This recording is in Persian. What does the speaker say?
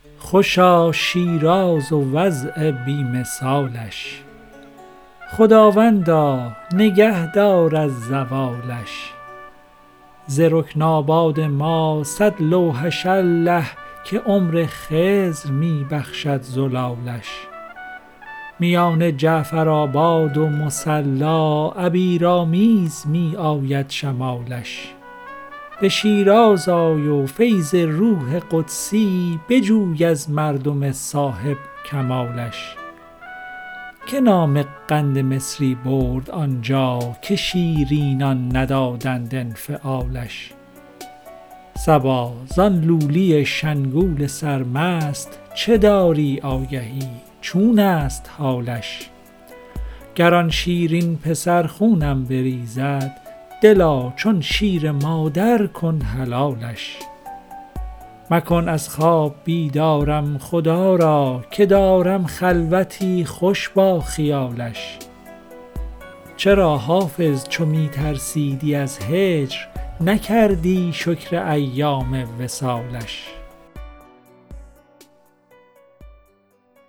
خوشا شیراز و وضع بی مثالش. خداوندا نگه دار از زوالش. ز رکن آباد ما صد لوحش الله، که عمر خضر می بخشد زلالش. میان جعفرآباد و مصلا، عبیرآمیز می آید شمالش. به شیراز آی و فیض روح قدسی، بجوی از مردم صاحب کمالش. که نام قند مصری برد آنجا، که شیرینان ندادند انفعالش. صبا زان لولی شنگول سرمست، چه داری آگهی چون است حالش. گر آن شیرین پسر خونم بریزد، دلا چون شیر مادر کن حلالش. مکن از خواب بیدارم خدا را، که دارم خلوتی خوش با خیالش. چرا حافظ چو می ترسیدی از هجر، نکردی شکر ایام وصالش.